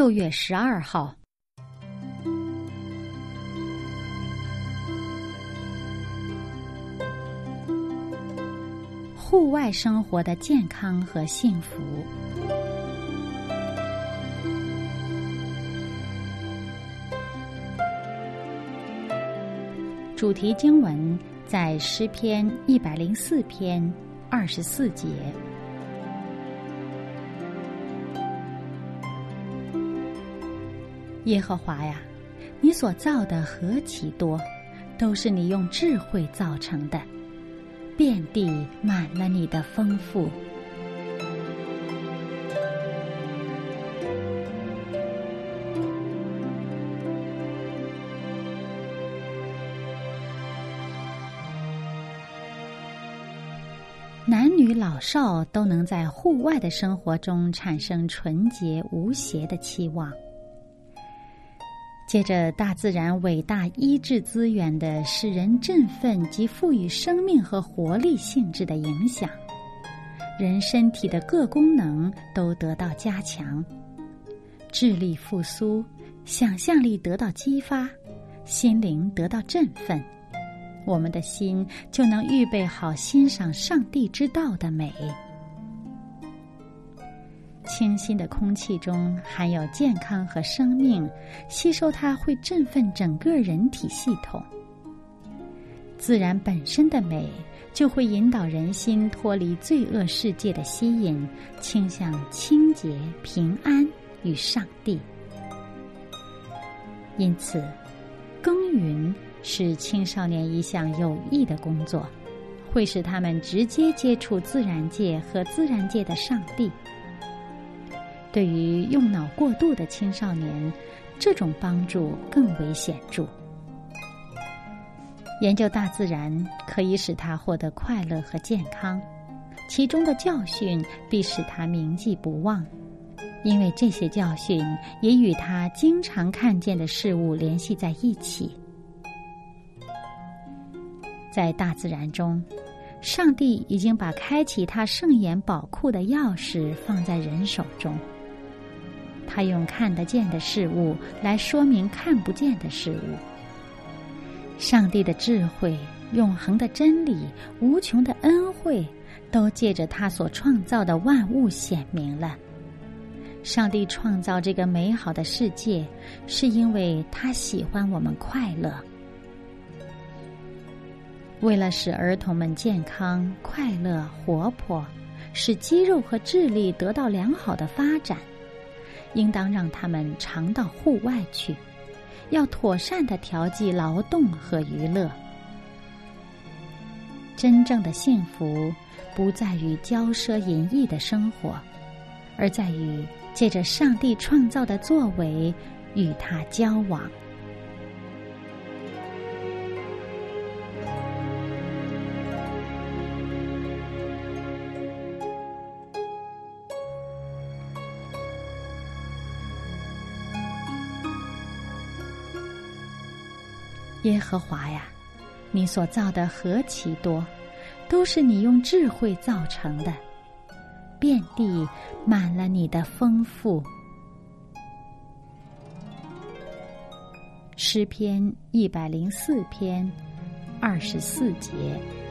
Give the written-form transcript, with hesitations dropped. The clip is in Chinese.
6月12号，户外生活的健康和幸福。主题经文在诗篇104篇24节。耶和华呀，你所造的何其多，都是你用智慧造成的，遍地满了你的丰富。男女老少都能在户外的生活中产生纯洁无邪的期望。借着大自然伟大医治资源的使人振奋及赋予生命和活力性质的影响，人身体的各功能都得到加强，智力复苏，想象力得到激发，心灵得到振奋，我们的心就能预备好欣赏上帝之道的美。清新的空气中含有健康和生命，吸收它会振奋整个人体系统。自然本身的美就会引导人心脱离罪恶世界的吸引，倾向清洁、平安与上帝。因此，耕耘是青少年一项有益的工作，会使他们直接接触自然界和自然界的上帝。对于用脑过度的青少年，这种帮助更为显著。研究大自然可以使他获得快乐和健康，其中的教训必使他铭记不忘，因为这些教训也与他经常看见的事物联系在一起。在大自然中，上帝已经把开启他圣言宝库的钥匙放在人手中。他用看得见的事物来说明看不见的事物。上帝的智慧、永恒的真理、无穷的恩惠，都借着他所创造的万物显明了。上帝创造这个美好的世界，是因为他喜欢我们快乐。为了使儿童们健康、快乐、活泼，使肌肉和智力得到良好的发展，应当让他们常到户外去，要妥善地调剂劳动和娱乐。真正的幸福不在于骄奢淫逸的生活，而在于借着上帝创造的作为与他交往。耶和华呀，你所造的何其多，都是你用智慧造成的，遍地满了你的丰富。诗篇104篇24节。